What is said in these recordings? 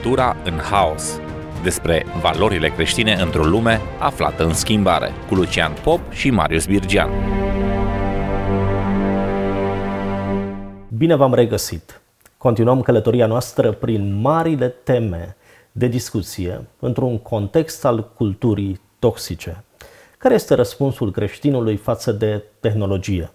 Cultura în haos. Despre valorile creștine într-o lume aflată în schimbare, cu Lucian Pop și Marius Birgean. Bine v-am regăsit! Continuăm călătoria noastră prin marile teme de discuție într-un context al culturii toxice. Care este răspunsul creștinului față de tehnologie?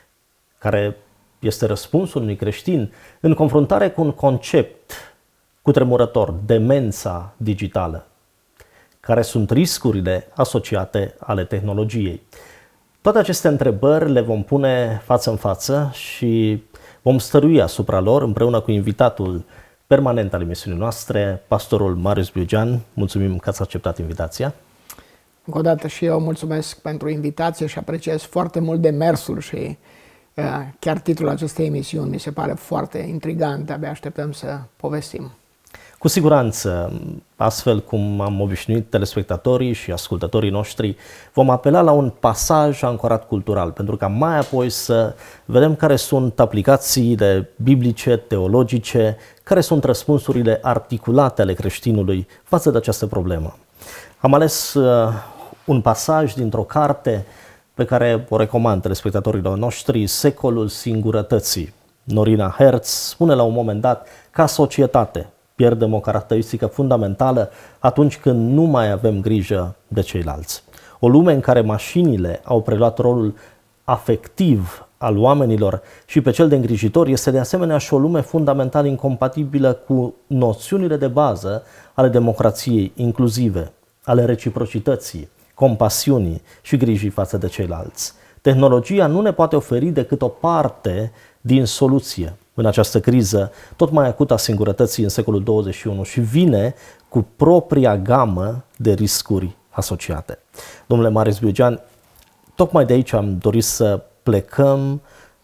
Care este răspunsul unui creștin în confruntare cu un concept cutremurător, demența digitală? Care sunt riscurile asociate ale tehnologiei? Toate aceste întrebări le vom pune față în față și vom stărui asupra lor împreună cu invitatul permanent al emisiunii noastre, pastorul Marius Birgean. Mulțumim că ați acceptat invitația. Încă o dată și eu mulțumesc pentru invitație și apreciez foarte mult demersul și chiar titlul acestei emisiuni mi se pare foarte intrigant. Abia așteptăm să povestim. Cu siguranță, astfel cum am obișnuit telespectatorii și ascultătorii noștri, vom apela la un pasaj ancorat cultural, pentru ca mai apoi să vedem care sunt aplicațiile biblice, teologice, care sunt răspunsurile articulate ale creștinului față de această problemă. Am ales un pasaj dintr-o carte pe care o recomand telespectatorilor noștri, Secolul Singurătății. Norina Herz spune la un moment dat, ca societate pierdem o caracteristică fundamentală atunci când nu mai avem grijă de ceilalți. O lume în care mașinile au preluat rolul afectiv al oamenilor și pe cel de îngrijitor este de asemenea și o lume fundamental incompatibilă cu noțiunile de bază ale democrației inclusive, ale reciprocității, compasiunii și grijii față de ceilalți. Tehnologia nu ne poate oferi decât o parte din soluție în această criză tot mai acută a singurătății în secolul 21 și vine cu propria gamă de riscuri asociate. Domnule Marius Birgean, tocmai de aici am dorit să plecăm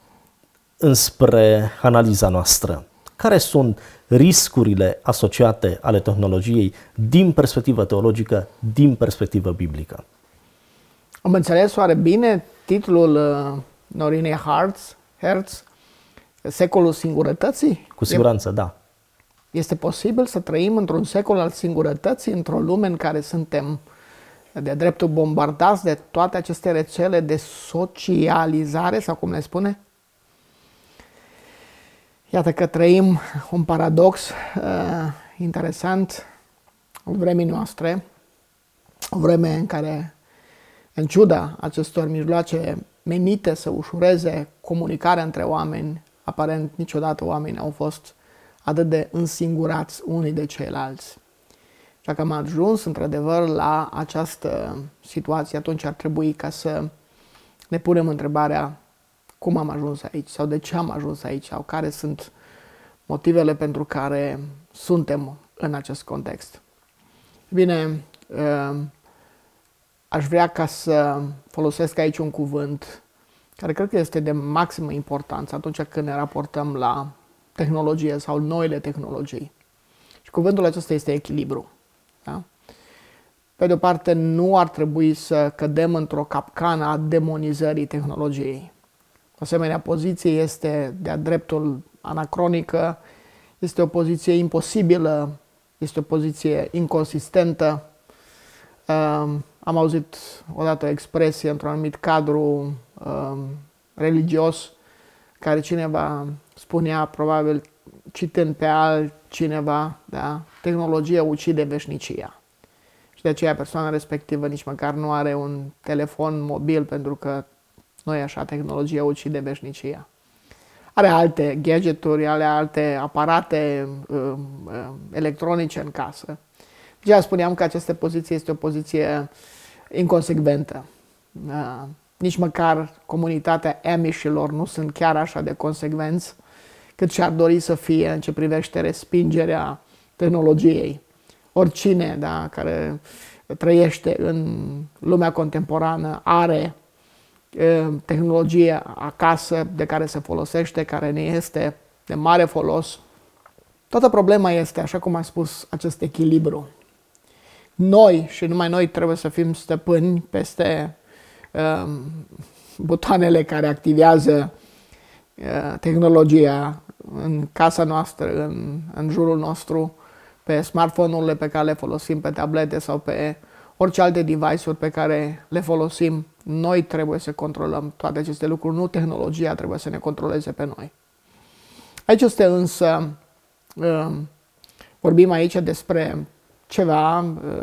înspre analiza noastră. Care sunt riscurile asociate ale tehnologiei din perspectivă teologică, din perspectivă biblică? Am înțeles oare bine titlul Norinei Herz, Secolul Singurătății? Cu siguranță, da. Este posibil să trăim într-un secol al singurătății, într-o lume în care suntem de-a dreptul bombardați de toate aceste rețele de socializare, sau cum le spune? Iată că trăim un paradox interesant în vremii noastre, o vreme în care, în ciuda acestor mijloace menite să ușureze comunicarea între oameni, aparent niciodată oamenii au fost atât de însingurați unii de ceilalți. Și dacă am ajuns într-adevăr la această situație, atunci ar trebui ca să ne punem întrebarea cum am ajuns aici sau de ce am ajuns aici sau care sunt motivele pentru care suntem în acest context. Bine, aș vrea ca să folosesc aici un cuvânt care cred că este de maximă importanță atunci când ne raportăm la tehnologie sau noile tehnologii. Și cuvântul acesta este echilibru. Da? Pe de o parte, nu ar trebui să cădem într-o capcană a demonizării tehnologiei. O asemenea poziție este de-a dreptul anacronică, este o poziție imposibilă, este o poziție inconsistentă. Am auzit odată o expresie într-un anumit cadru religios, care cineva spunea, probabil citând pe altcineva, da, tehnologia ucide veșnicia. Și de aceea persoana respectivă nici măcar nu are un telefon mobil, pentru că nu e așa, tehnologia ucide veșnicia. Are alte gadgeturi, are alte aparate electronice în casă. Deja spuneam că această poziție este o poziție inconsecventă. Nici măcar comunitatea Amishilor nu sunt chiar așa de consecvenți cât și-ar dori să fie în ce privește respingerea tehnologiei. Oricine, da, care trăiește în lumea contemporană are tehnologie acasă de care se folosește, care ne este de mare folos. Toată problema este, așa cum am spus, acest echilibru. Noi și numai noi trebuie să fim stăpâni peste butoanele care activează tehnologia în casa noastră, în jurul nostru, pe smartphone-urile pe care le folosim, pe tablete sau pe orice alte device-uri pe care le folosim. Noi trebuie să controlăm toate aceste lucruri, nu tehnologia trebuie să ne controleze pe noi. Aici este însă, vorbim aici despre ceva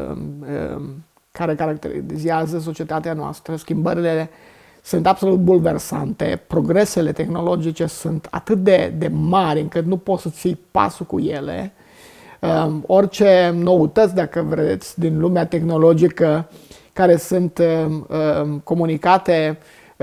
care caracterizează societatea noastră. Schimbările sunt absolut bulversante, progresele tehnologice sunt atât de mari încât nu poți să ții pasul cu ele. Orice noutăți, dacă vreți, din lumea tehnologică care sunt comunicate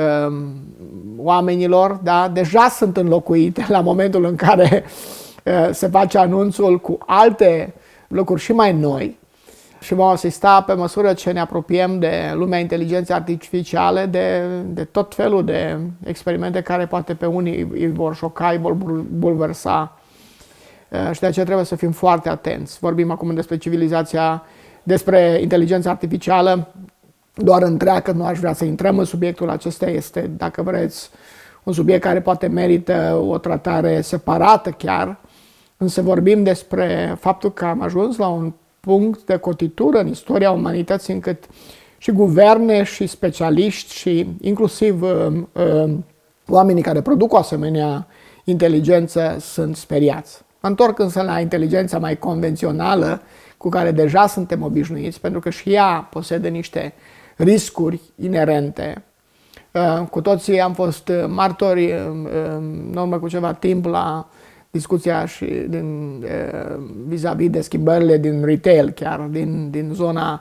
oamenilor, da, deja sunt înlocuite la momentul în care se face anunțul cu alte lucruri și mai noi. Și vom asista pe măsură ce ne apropiem de lumea inteligenței artificiale, de tot felul de experimente care poate pe unii îi vor șoca, îi vor bulversa. Și de aceea trebuie să fim foarte atenți. Vorbim acum despre civilizația, despre inteligența artificială, doar întreagă, nu aș vrea să intrăm în subiectul acesta, este, dacă vreți, un subiect care poate merită o tratare separată chiar, însă vorbim despre faptul că am ajuns la un punct de cotitură în istoria umanității încât și guverne și specialiști și inclusiv oamenii care produc o asemenea inteligență sunt speriați. Mă întorc însă la inteligența mai convențională cu care deja suntem obișnuiți, pentru că și ea posedă niște riscuri inerente. Cu toții am fost martori în urmă cu ceva timp la discuția și vis-a-vis de schimbările din retail, chiar din zona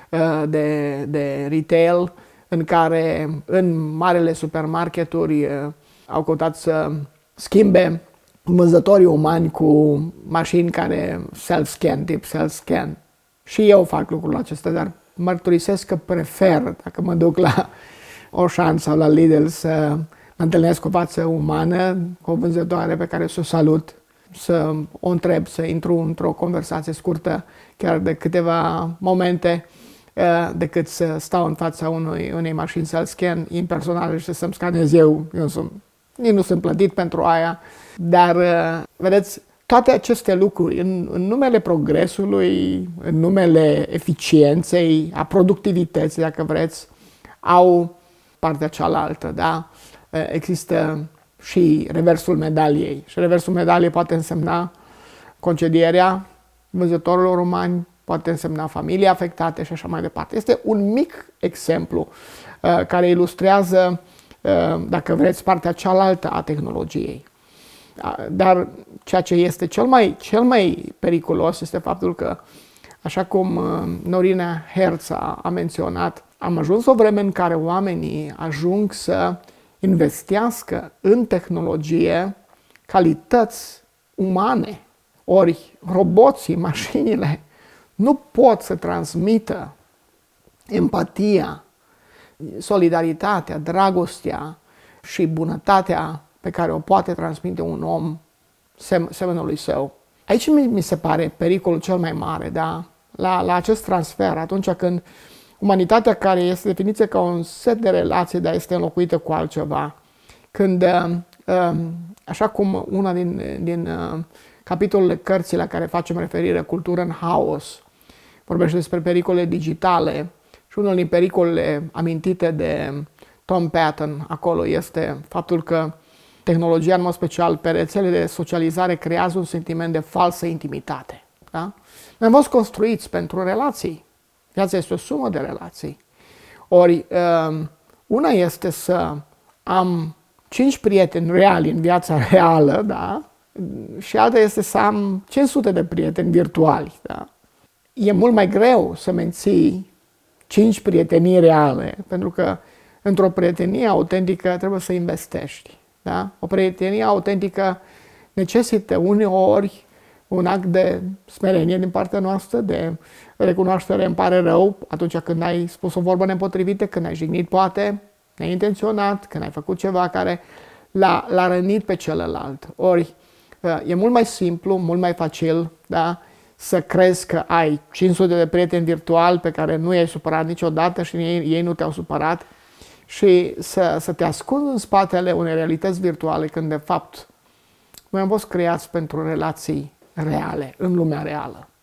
de retail, în care în marele supermarketuri au căutat să schimbe vânzătorii umani cu mașini care self-scan, tip self-scan. Și eu fac lucrul acesta, dar mărturisesc că prefer, dacă mă duc la Auchan sau la Lidl, să mă întâlnesc cu o față umană, cu o vânzătoare pe care să o salut, să o întreb, să intru într-o conversație scurtă, chiar de câteva momente, decât să stau în fața unei mașini self-scan impersonale și să-mi scanez eu. Nici nu sunt plătit pentru aia, dar, vedeți, toate aceste lucruri, în numele progresului, în numele eficienței, a productivității, dacă vreți, au partea cealaltă, da? Există și reversul medaliei. Și reversul medaliei poate însemna concedierea vânzătorilor umani, poate însemna familii afectate și așa mai departe. Este un mic exemplu care ilustrează, dacă vreți, partea cealaltă a tehnologiei. Dar ceea ce este cel mai periculos este faptul că, așa cum Norina Herz a menționat, am ajuns o vreme în care oamenii ajung să investească în tehnologie calități umane. Ori roboții, mașinile, nu pot să transmită empatia, solidaritatea, dragostea și bunătatea pe care o poate transmite un om semenului său. Aici mi se pare pericolul cel mai mare, da? La acest transfer, atunci când umanitatea, care este definită ca un set de relații, dar este înlocuită cu altceva, când, așa cum una din capitolele cărții la care facem referire, Cultură în haos, vorbește despre pericole digitale și unul din pericolele amintite de Tom Patton acolo este faptul că tehnologia, în mod special pe rețele de socializare, creează un sentiment de falsă intimitate. Da? Noi am fost construiți pentru relații. Viața este o sumă de relații. Ori, una este să am 5 prieteni reali în viața reală, da? Și alta este să am 500 de prieteni virtuali. Da? E mult mai greu să menții 5 prietenii reale, pentru că într-o prietenie autentică trebuie să investești. Da? O prietenie autentică necesită uneori un act de smerenie din partea noastră, de recunoaștere, îmi pare rău, atunci când ai spus o vorbă nepotrivită, când ai jignit poate, neintenționat, când ai făcut ceva care l-a rănit pe celălalt. Ori e mult mai simplu, mult mai facil, da, să crezi că ai 500 de prieteni virtuali pe care nu i-ai supărat niciodată și ei nu te-au supărat și să te ascunzi în spatele unei realități virtuale, când de fapt noi am fost creați pentru relații reale, în lumea reală.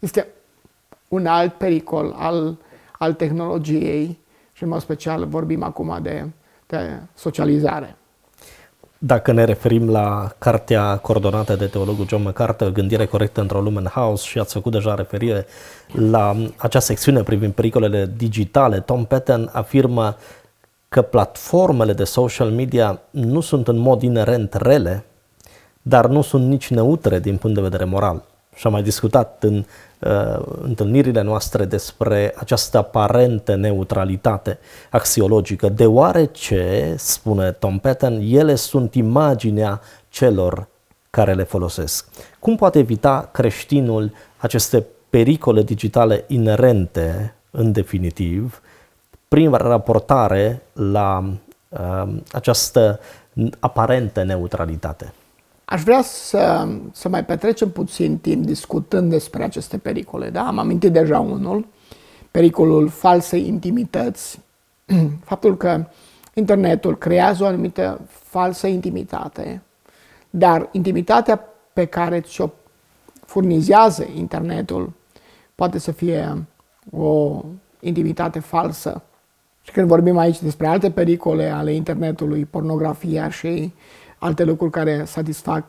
este un alt pericol al tehnologiei și în mod special vorbim acum de socializare. Dacă ne referim la cartea coordonată de teologul John MacArthur, Gândire corectă într-o lume în haos, și ați făcut deja referire la acea secțiune privind pericolele digitale, Tom Paton afirmă că platformele de social media nu sunt în mod inerent rele, dar nu sunt nici neutre din punct de vedere moral. Și am mai discutat în întâlnirile noastre despre această aparentă neutralitate axiologică, deoarece, spune Tom Paton, ele sunt imaginea celor care le folosesc. Cum poate evita creștinul aceste pericole digitale inerente, în definitiv, prin raportare la această aparentă neutralitate? Aș vrea să mai petrecem puțin timp discutând despre aceste pericole. Da? Am amintit deja unul, pericolul falsei intimități, faptul că internetul creează o anumită falsă intimitate, dar intimitatea pe care ți-o furnizează internetul poate să fie o intimitate falsă. Și când vorbim aici despre alte pericole ale internetului, pornografia și alte lucruri care satisfac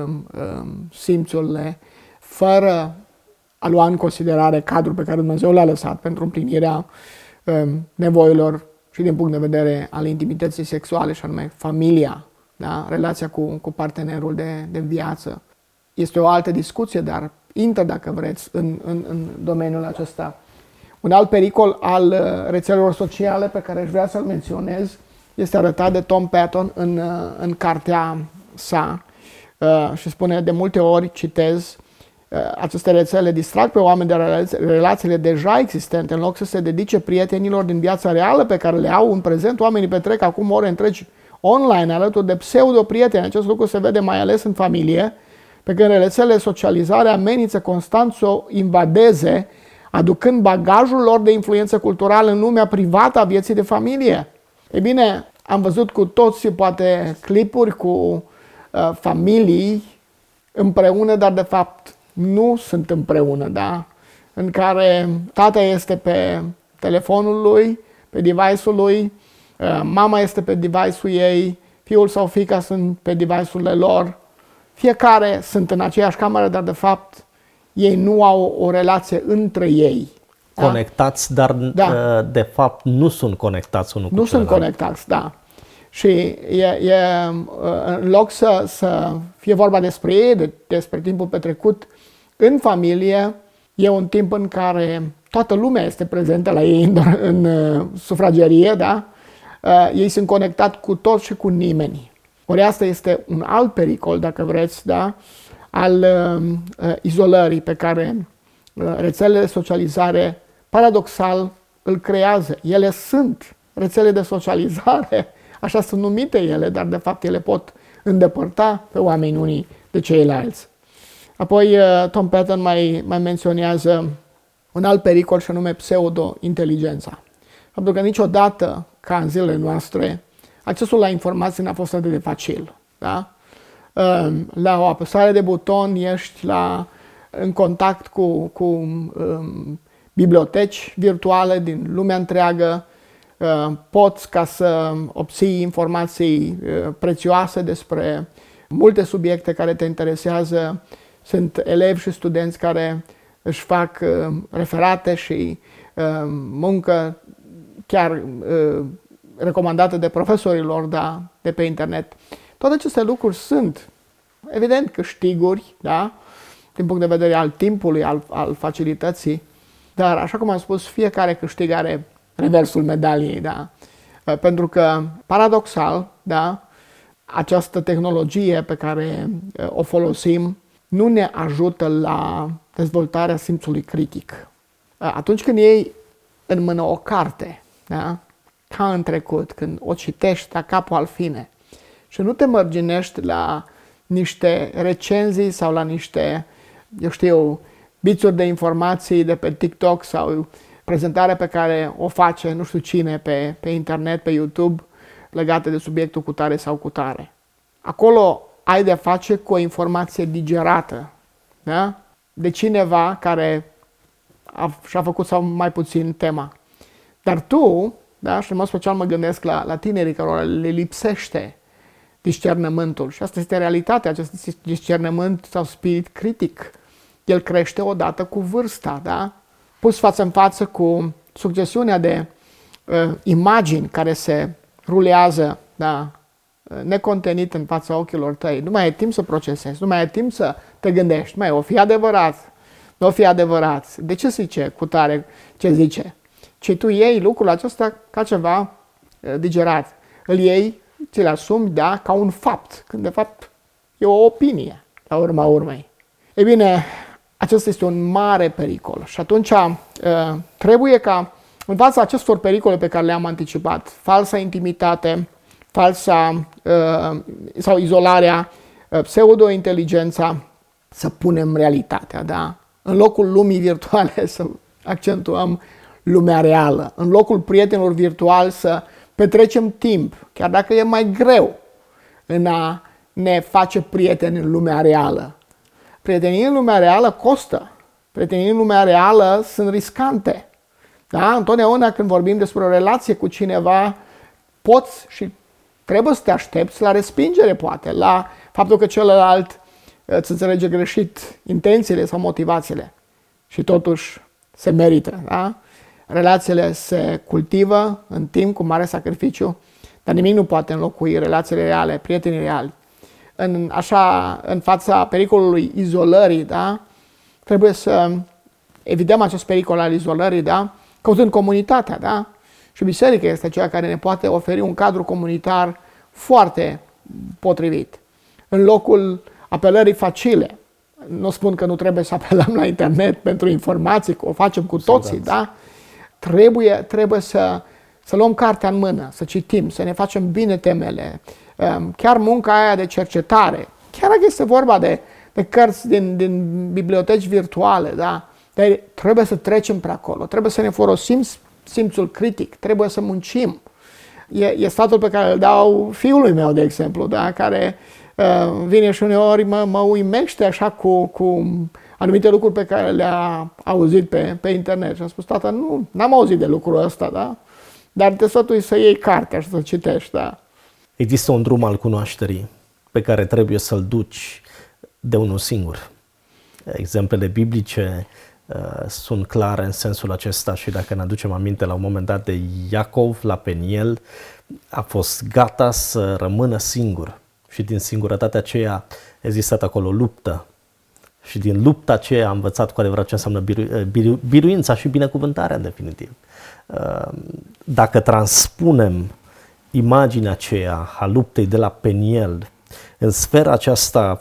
simțurile, fără a lua în considerare cadrul pe care Dumnezeu l-a lăsat pentru împlinirea nevoilor și din punct de vedere al intimității sexuale, și anume familia, da? Relația cu partenerul de viață. Este o altă discuție, dar intră, dacă vreți, în domeniul acesta. Un alt pericol al rețelelor sociale pe care aș vrea să-l menționez este arătat de Tom Paton în cartea sa și spune: de multe ori, citez, aceste rețele distrag pe oameni de relațiile deja existente, în loc să se dedice prietenilor din viața reală pe care le au în prezent. Oamenii petrec acum ore întregi online alături de pseudo-prieteni. Acest lucru se vede mai ales în familie, pe când rețelele de socializare amenință constant să o invadeze, aducând bagajul lor de influență culturală în lumea privată a vieții de familie. E bine, am văzut cu toți, poate, clipuri cu familii împreună, dar de fapt nu sunt împreună, da? În care tata este pe telefonul lui, pe device-ul lui, mama este pe device-ul ei, fiul sau fiica sunt pe device-urile lor. Fiecare sunt în aceeași cameră, dar de fapt ei nu au o relație între ei. Conectați, dar de fapt nu sunt conectați unul cu celălalt. Nu sunt conectați, da. Și în loc să fie vorba despre ei, despre timpul petrecut în familie, e un timp în care toată lumea este prezentă la ei în sufragerie, da? Ei sunt conectați cu toți și cu nimeni. Ori asta este un alt pericol, dacă vreți, da? Al izolării pe care rețelele de socializare paradoxal îl creează. Ele sunt rețele de socializare, așa sunt numite ele, dar de fapt ele pot îndepărta pe oameni unii de ceilalți. Apoi Tom Paton mai menționează un alt pericol, și anume pseudo-inteligența. Faptul că niciodată, ca în zilele noastre, accesul la informații n-a fost atât de facil. Da? La o apăsare de buton ești în contact cu biblioteci virtuale din lumea întreagă, poți ca să obții informații prețioase despre multe subiecte care te interesează. Sunt elevi și studenți care își fac referate și muncă chiar recomandată de profesorii lor, da, de pe internet. Toate aceste lucruri sunt, evident, câștiguri, da, din punct de vedere al timpului, al facilității, dar, așa cum am spus, fiecare câștig are reversul medaliei, da? Pentru că, paradoxal, da, această tehnologie pe care o folosim nu ne ajută la dezvoltarea simțului critic. Atunci când iei în mână o carte, da, ca în trecut, când o citești la capul al fine și nu te mărginești la niște recenzii sau la niște, eu știu, bițuri de informații de pe TikTok sau prezentarea pe care o face nu știu cine pe internet, pe YouTube, legată de subiectul cutare sau cutare. Acolo ai de face cu o informație digerată, da? De cineva care și-a făcut sau mai puțin tema. Dar tu, da, și în mod special mă gândesc la tinerii cărora le lipsește discernământul. Și asta este realitatea, acest discernământ sau spirit critic. El crește odată cu vârsta, da? Pus față în față cu succesiunea de imagini care se rulează, da, necontenit în fața ochilor tăi. Nu mai ai timp să procesezi, nu mai ai timp să te gândești. Mai o fi adevărat, nu o fi adevărat. De ce zice cutare ce zice? Ci tu iei lucrul acesta ca ceva digerat. Îl iei, ți-l asumi, da, ca un fapt, când de fapt e o opinie, la urma urmei. Ei bine, acesta este un mare pericol și atunci trebuie ca în fața acestor pericole pe care le-am anticipat, falsa intimitate, falsa sau izolarea, pseudo-inteligența, să punem realitatea, da? În locul lumii virtuale să accentuăm lumea reală. În locul prietenilor virtuali să petrecem timp, chiar dacă e mai greu, în a ne face prieteni în lumea reală. Prietenii în lumea reală costă. Prietenii în lumea reală sunt riscante. Da? Întotdeauna când vorbim despre o relație cu cineva, poți și trebuie să te aștepți la respingere, poate, la faptul că celălalt îți înțelege greșit intențiile sau motivațiile. Și totuși se merită. Da? Relațiile se cultivă în timp cu mare sacrificiu, dar nimic nu poate înlocui relațiile reale, prietenii reali. În fața pericolului izolării, da? Trebuie să evităm acest pericol al izolării, da? Căutând comunitatea, da? Și biserica este cea care ne poate oferi un cadru comunitar foarte potrivit. În locul apelării facile. Nu spun că nu trebuie să apelăm la internet pentru informații, că o facem cu toții, da? Trebuie să luăm cartea în mână, să citim, să ne facem bine temele. Chiar munca aia de cercetare, chiar dacă este vorba de cărți din biblioteci virtuale, da? Dar trebuie să trecem pe acolo, trebuie să ne folosim simțul critic, trebuie să muncim. E sfatul pe care îl dau fiului meu, de exemplu, da? Care vine și uneori mă uimește așa cu anumite lucruri pe care le-a auzit pe internet. Și am spus, tata, n-am auzit de lucrul ăsta, da? Dar te sfătui să iei cartea și să citești, da? Există un drum al cunoașterii pe care trebuie să-l duci de unul singur. Exemplele biblice sunt clare în sensul acesta și dacă ne aducem aminte la un moment dat de Iacov la Peniel, a fost gata să rămână singur și din singurătatea aceea a existat acolo luptă și din lupta aceea a învățat cu adevărat ce înseamnă biruința și binecuvântarea în definitiv. Dacă transpunem imaginea aceea a luptei de la Peniel în sfera aceasta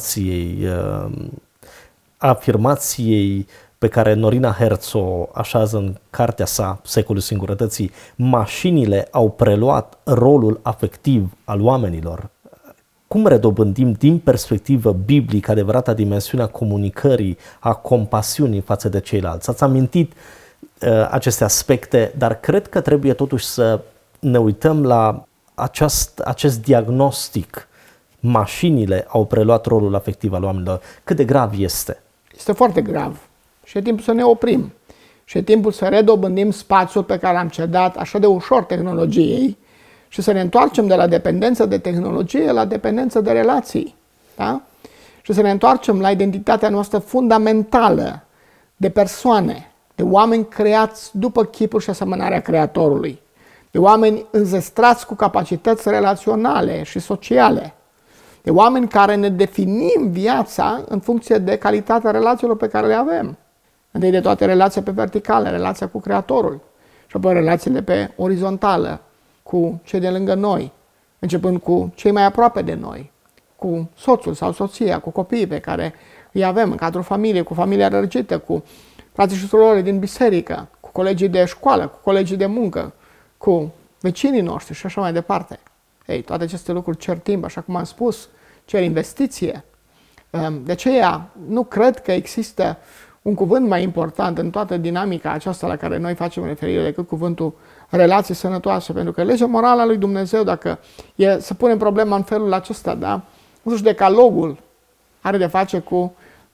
afirmației pe care Norina Herz o așează în cartea sa Secolul Singurătății, mașinile au preluat rolul afectiv al oamenilor. Cum redobândim din perspectivă biblică adevărata dimensiunea comunicării, a compasiunii față de ceilalți? Ați amintit aceste aspecte, dar cred că trebuie totuși să ne uităm la acest diagnostic. Mașinile au preluat rolul afectiv al oamenilor. Cât de grav este? Este foarte grav. Și e timpul să ne oprim. Și e timpul să redobândim spațiul pe care l-am cedat așa de ușor tehnologiei și să ne întoarcem de la dependență de tehnologie la dependență de relații. Da? Și să ne întoarcem la identitatea noastră fundamentală de persoane, de oameni creați după chipul și asemănarea Creatorului, de oameni înzestrați cu capacități relaționale și sociale, de oameni care ne definim viața în funcție de calitatea relațiilor pe care le avem. Întâi de toate relația pe verticală, relația cu Creatorul și apoi relațiile pe orizontală cu cei de lângă noi, începând cu cei mai aproape de noi, cu soțul sau soția, cu copiii pe care îi avem în cadrul familiei, cu familia răcită, cu frații și surorile din biserică, cu colegii de școală, cu colegii de muncă, cu vecinii noștri și așa mai departe. Ei, toate aceste lucruri cer timp, așa cum am spus, cer investiție. De aceea, nu cred că există un cuvânt mai important în toată dinamica aceasta la care noi facem referire decât cuvântul relații sănătoase, pentru că legea morală a lui Dumnezeu, dacă e să punem problema în felul acesta, da? Însuși decalogul are de face cu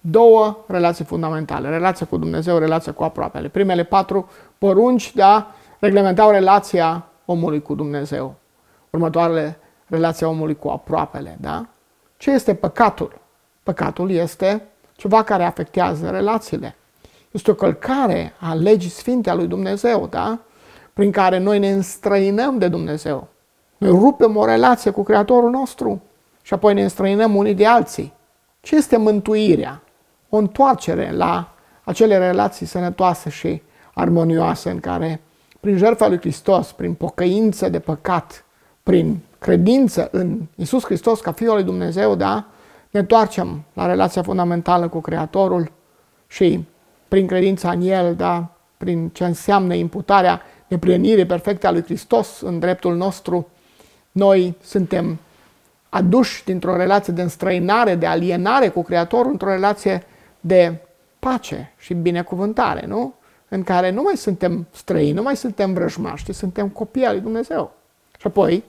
două relații fundamentale. Relația cu Dumnezeu, relația cu aproapele. Primele 4 porunci, da, reglementau relația omului cu Dumnezeu. Următoarele, relația omului cu aproapele, da? Ce este păcatul? Păcatul este ceva care afectează relațiile. Este o călcare a legii sfinte a lui Dumnezeu, da? Prin care noi ne înstrăinăm de Dumnezeu. Noi rupem o relație cu Creatorul nostru și apoi ne înstrăinăm unii de alții. Ce este mântuirea? O întoarcere la acele relații sănătoase și armonioase în care, prin jertfa lui Hristos, prin pocăință de păcat, prin credință în Iisus Hristos ca Fiul lui Dumnezeu, da? Ne întoarcem la relația fundamentală cu Creatorul și prin credința în El, da? Prin ce înseamnă imputarea neplinirii perfecte a lui Hristos în dreptul nostru, noi suntem aduși dintr-o relație de înstrăinare, de alienare cu Creatorul, într-o relație de pace și binecuvântare, nu? În care nu mai suntem străini, nu mai suntem vrăjmași, ci suntem copii al lui Dumnezeu. Și apoi,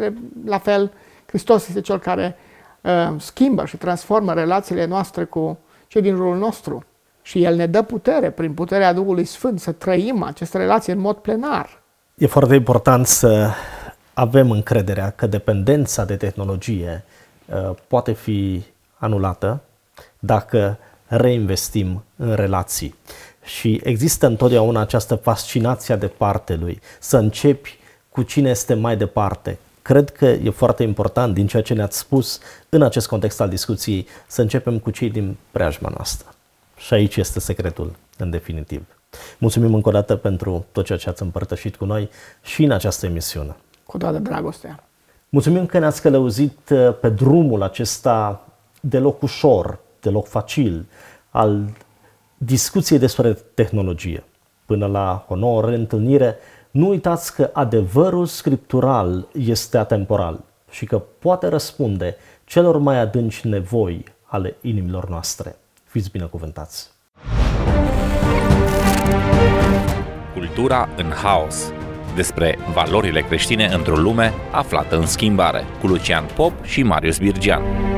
la fel, Hristos este Cel care schimbă și transformă relațiile noastre cu cei din jurul nostru. Și El ne dă putere, prin puterea Duhului Sfânt, să trăim aceste relații în mod plenar. E foarte important să avem încrederea că dependența de tehnologie poate fi anulată dacă reinvestim în relații. Și există întotdeauna această fascinație de partea lui, să începi cu cine este mai departe. Cred că e foarte important, din ceea ce ne-ați spus în acest context al discuției, să începem cu cei din preajma noastră. Și aici este secretul, în definitiv. Mulțumim încă o dată pentru tot ceea ce ați împărtășit cu noi și în această emisiune. Cu toată dragostea. Mulțumim că ne-ați călăuzit pe drumul acesta deloc ușor, deloc facil, al discuției despre tehnologie. Până la o nouă reîntâlnire, nu uitați că adevărul scriptural este atemporal și că poate răspunde celor mai adânci nevoi ale inimilor noastre. Fiți binecuvântați! Cultura în haos. Despre valorile creștine într-o lume aflată în schimbare, cu Lucian Pop și Marius Birgean.